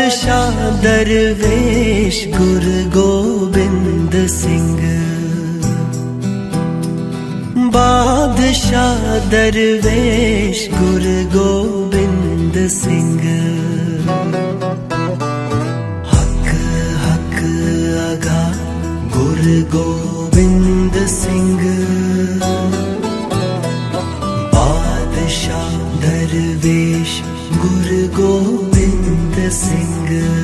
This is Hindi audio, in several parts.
बादशाह दरवेश गुरु गोबिंद सिंह, बादशाह दरवेश गुरु गोबिंद सिंह। हक हक आगा गुरु गोबिंद सिंह, बादशाह दरवेश गुरु गोबिंद सिंह।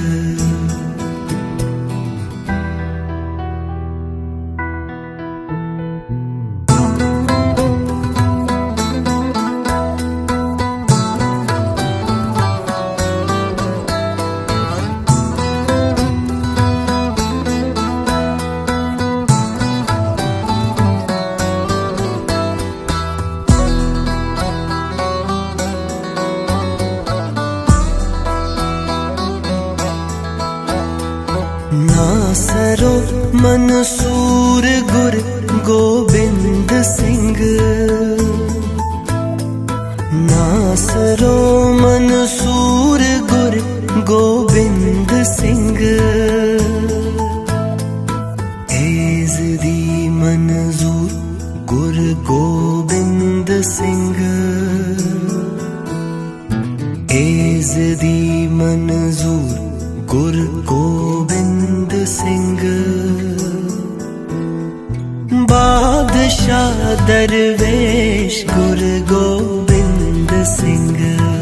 नासरो मंसूर गुरु गोबिंद सिंह, नासरो मंसूर गुरु गोबिंद सिंह। एज़दी मंजूर गुरु गोबिंद सिंह, एज़दी मंजूर गुरु गोबिंद सिंह। बादशाह दरवेश गुरु गोबिंद सिंह।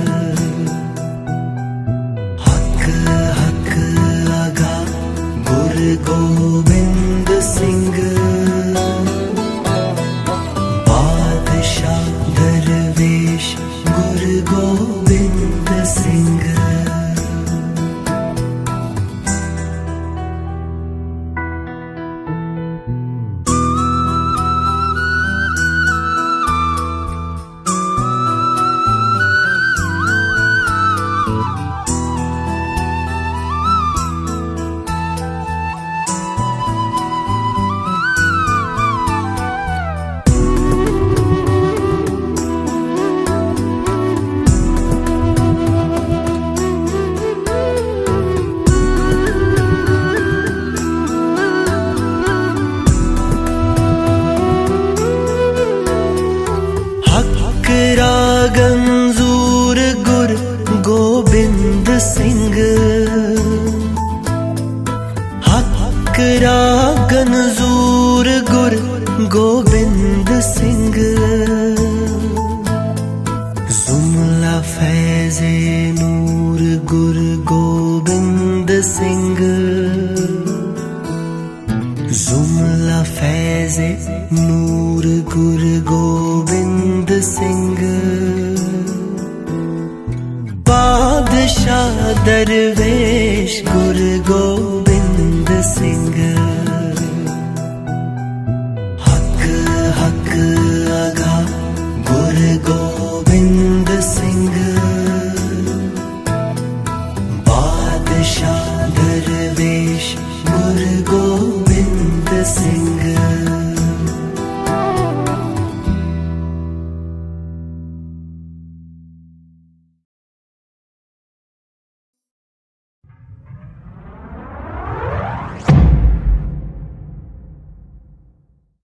हक हक आगा गुरु गोबिंद सिंह, बादशाह दरवेश गुरु गोबिंद सिंह। गंजूर गुरु गोबिंद सिंह, हक गंजूर गुरु गोबिंद सिंह। जुमला फैज़े नूर गुरु गोबिंद सिंह, जुमला फैज़े नूर गुरु गोबिंद सिंह। बादशाह दरवेश गुरु गोबिंद सिंह। हक हक आगा गुरु गोबिंद सिंह, बादशाह दरवेश गुरु गोबिंद सिंह।